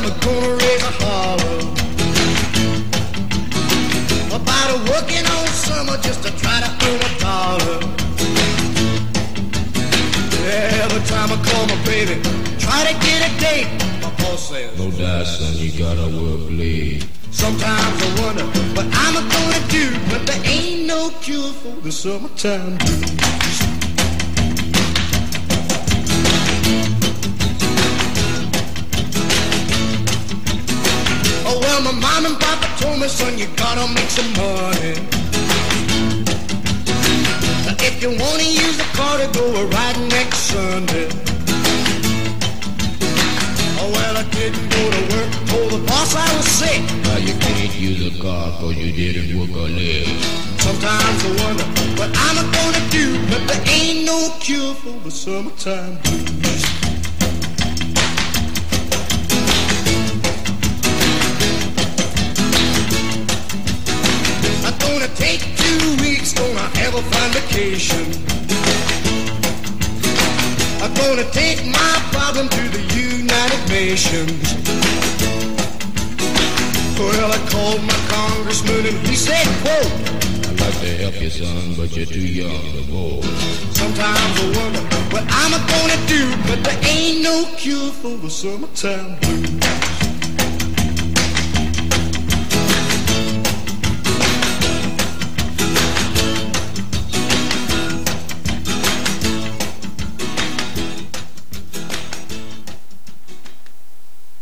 I'm gonna raise a holler about working all summer just to try to earn a dollar. Every time I call my baby, try to get a date, my boss says, no doubt, son, you gotta work late. Sometimes I wonder what I'm gonna do, but there ain't no cure for the summertime blues. Oh, well, my mom and papa told me, son, you gotta make some money. If you wanna use the car to go a ride next Sunday. Oh, well, I didn't go to work, told the boss I was sick. Now you can't use a car cause you didn't work a leg. Sometimes I wonder what I'm gonna do, but there ain't no cure for the summertime blues. I'm gonna take 2 weeks, gonna have a fine vacation. I'm gonna take my problem to the United Nations. Well, I called my congressman and he said, quote, I'd like to help you, son, but you're too young to vote. Sometimes I wonder what I'm gonna do, but there ain't no cure for the summertime blues.